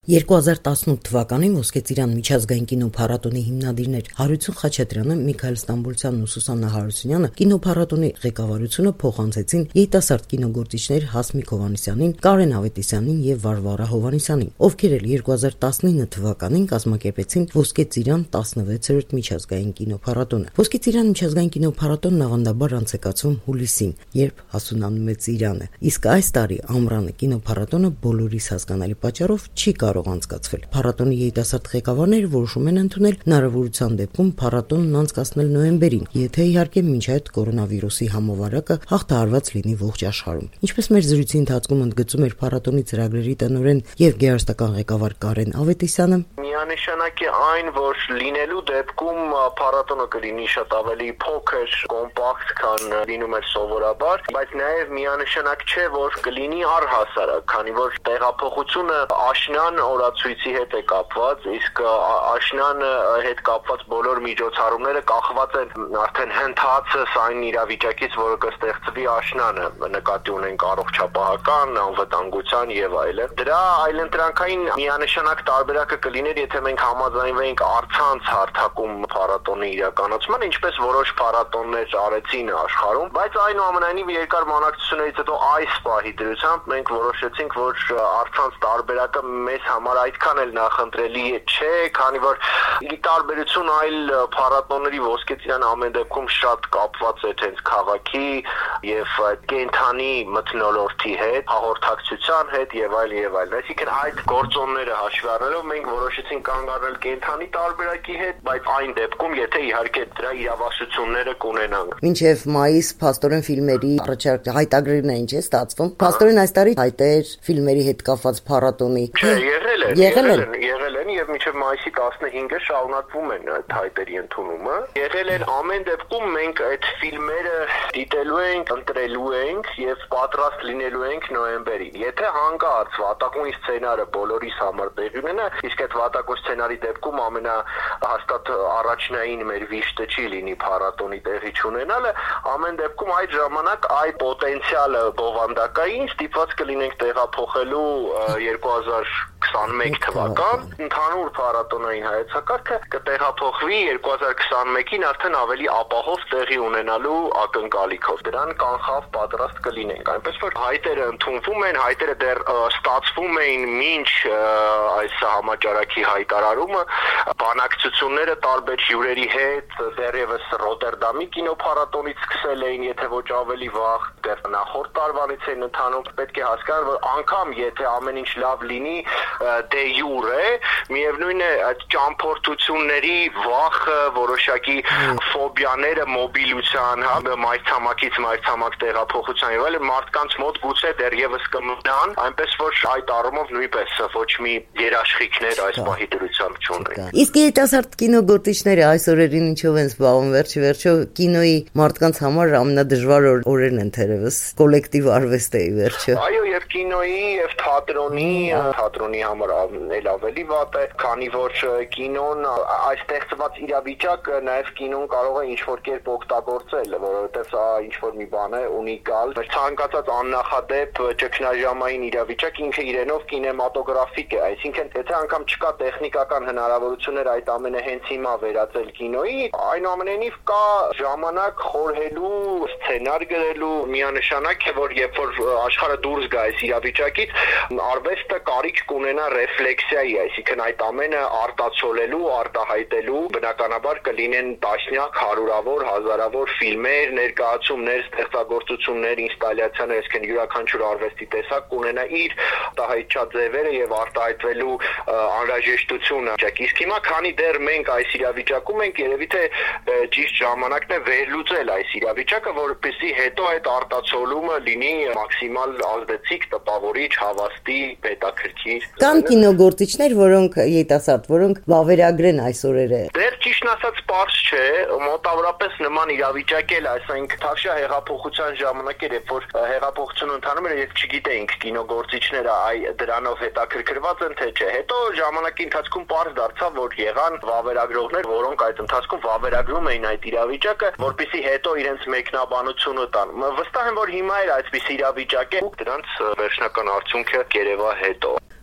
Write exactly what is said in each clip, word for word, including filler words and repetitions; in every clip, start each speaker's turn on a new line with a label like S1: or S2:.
S1: երկու հազար տասնութ թվականին Ոսկե Ծիրան միջազգային կինոփառատոնի հիմնադիրներ Հարություն Խաչատրյանը, Միքայել Ստամբոլցյանն ու Սուսաննա Հարությունյանը կինոփառատոնի ղեկավարությունը փոխանցեցին երիտասարդ կինոգործիչներ Հասմիկ Հովհաննիսյանին, Կարեն Ավետիսյանին եւ Վարվարա Հովհաննիսյանին, ովքեր էլ երկու հազար տասնինը թվականին կազմակերպեցին Ոսկե Ծիրան տասնվեցերորդ միջազգային կինոփառատոնը։ Ոսկե Ծիրան միջազգային կինոփառատոնն ավանդաբար անցեկացվում հուլիսին, երբ հասունանում է Ծիրանը, իսկ այս տարի ամռանը կինոփառատոնը բոլորիս հասկանալի պատճառով չի կարող անցկացվել։ Փառատոնի երիտասարդ ղեկավարները որոշում են ընդունել հնարավորության դեպքում փառատոնն անցկացնել նոյեմբերին, եթե իհարկե մինչ այդ կորոնավիրուսի համովարակը հաղթահարված լինի ողջ աշխարհում։ Ինչպես մեր զրույցի ընթացքում ընդգծում էր փառատոնի ծրագրերի տնօրեն եւ գեղարվեստական ղեկավար Կարեն Ավետիսյանը,
S2: միանշանակ է այն, որ լինելու դեպքում փառատոնը կլինի շատ ավելի փոքր, կոմպակտ, քան լինում է սովորաբար, բայց նաեւ միանշանակ չէ, որ կլինի առհասարակ, քանի որ տեղափոխությունը աշնան օրացույցի հետ է կապված, իսկ աշնան հետ կապված բոլոր միջոցառումները կախված են արդեն հնդածս այն իրավիճակից, որը կստեղծվի աշնանը, նկատի ունենք առողջապահական, անվտանգության եւ այլն։ Դրա այլընտրանքային միանշանակ տարբերակը կլիներ, եթե մենք համաձայնվեինք առցանց հարթակում փառատոնի իրականացման, ինչպես որոշ փառատոններ արեցին աշխարհում, բայց այնուամենայնիվ երկար մանակցություններից հետո այս պահի դրությամբ մենք որոշեցինք, որ առցանց տարբերակը մեզ համար այդքան էլ նախընտրելի չէ, քանի որ ի տարբերություն այլ փառատոնների Ոսկե Ծիրան ամեն դեպքում շատ կապված է հենց քաղաքի եւ կենթանի մթնոլորտի հետ, հաղորդակցության հետ եւ այլ եւ այլ։ Այսինքն այդ գործոնները հաշվի առնելով մենք որոշեցինք կանգ առնել կենթանի տարբերակի հետ, բայց այն դեպքում, եթե իհարկե դրա իրավասությունները կունենանք։
S1: Մինչեւ մայիս փաստորեն ֆիլմերի առաջարկ հայտագրերն են, չէ՞, ստացվում։ Փաստորեն այս տարի հայտեր ֆիլմերի հետ կապված փառատոնի։
S2: Չէ, եղել են,
S1: եղել են,
S2: եղել են եւ մինչեւ մայիսի տասնհինգը շարունակվում են այդ հայտերի ընդունումը։ Եղել են ամեն դեպքում մենք այդ ֆիլմերը դիտելու ենք, ընտրելու ենք եւ պատրաստ լինելու ենք նոյեմբերին։ Եթե հանկարծ վատակույն սցենարը բոլորիս համար տեղի ունենա, իսկ այդ վատակույն սցենարի դեպքում ամենահաստատ առաջնային մեր վիշտը չի լինի փառատոնի տեղի չունենալը, ամեն դեպքում այդ ժամանակ այդ պոտենցիալը բովանդակային ստիպված կլինենք տեղափոխելու երկու հազար քսանմեկ թվական ընդհանուր փառատոնային հայեցակարգը կտեղափոխվի երկու հազար քսանմեկին արդեն ավելի ապահով տեղի ունենալու ակնկալիքով։ Դրան կանխավ պատրաստ կլինենք։ Այնպես որ հայտերը ընդունվում են, հայտերը դեռ ստացվում էին մինչ այս համաճարակի հայտարարումը, բանակցությունները տարբեր հյուրերի հետ դեռևս Ռոտերդամի կինոփառատոնից սկսել էին, եթե ոչ ավելի վաղ, դեռ նախորդ տարվանից են ընթանում։ Պետք է հասկանալ, որ անգամ եթե ամեն ինչ լավ լինի, դե յուրե, միևնույն է այդ ճամփորդությունների վախը, որոշակի ֆոբիաները մոբիլության, հա, մայրցամաքից մայրցամաք տեղափոխության եւ այլն մարդկանց մոտ գուցե դեռևս կմնան, այնպես որ այդ առումով նույնպես ոչ մի երաշխիքներ այս պահի դրությամբ չունեն։
S1: Իսկ երիտասարդ կինոգործիչները այս օրերին ինչով են զբաղվում, վերջի վերջո կինոյի մարդկանց համար ամենադժվար օրերն են թերևս, կոլեկտիվ արվեստը ի վերջո։
S2: Այո, եւ կինոյի եւ թատրոնի, թատրոնի համար էլ ավելի վատ է, քանի որ կինոն այս ստեղծված իրավիճակը նաև կինոն կարող է ինչ-որ կերպ օգտագործել, որովհետև սա ինչ-որ մի բան է ունիկալ։ Ցանկացած աննախադեպ ճգնաժամային իրավիճակ ինքը իրենով կինեմատոգրաֆիկ է, այսինքն եթե անգամ չկա տեխնիկական հնարավորություններ այդ ամենը հենց հիմա վերածել կինոյի, այնուամենայնիվ կա ժամանակ խորհելու, սցենար գրելու, միանշանակ է, որ երբ որ աշխարհը դուրս գա այս իրավիճակից, արվեստը կարիք կունենա ռեֆլեքսիայի, այսինքն այդ ամենը արտացոլելու, արտահայտելու, բնականաբար կլինեն տասնյակ, հարյուրավոր, հազարավոր ֆիլմեր, ներկայացումներ, ստեղծագործություններ, ինստալյացիաներ, այսինքն յուրաքանչյուր արվեստի տեսակ կունենա իր արտահայտչած ձևերը եւ արտահայտվելու անհրաժեշտությունը։ Իսկ հիմա քանի դեռ մենք այս իրավիճակում ենք, երևի թե ճիշտ ժամանակն է վերլուծել այս իրավիճակը, որպեսզի հետո այդ արտացոլումը լինի մաքսիմալ ազդեցիկ, տպավորիչ, հավաստի, հետաքրքիր։
S1: Կան կինոգործիչներ, որոնք երիտասարդ, որոնք վավերագրեն այս օրերը։
S2: Դեռ ճիշտն ասած պարզ չէ, մոտավորապես նման իրավիճակ էլ, ասենք, Թավշյա հեղափոխության ժամանակ էր, երբ որ հեղափոխությունը ընթանում էր, երբ չգիտեինք կինոգործիչները այ դրանով հետաքրքրված են թե չէ։ Հետո ժամանակի ընթացքում պարզ դարձավ, որ եղան վավերագրողներ, որոնք այդ ընթացքում վավերագրում էին այդ իրավիճակը, որպեսզի հետո իրենց մեկնաբանությունը տան։ Վստահ եմ, որ հիմա էլ այսպես իրավիճակ է, դրանց վերջնական արդյունքը կերևա հետո։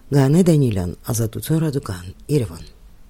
S1: Գանե Դանիելյան, Ազատություն ռադիոկան, Երևան։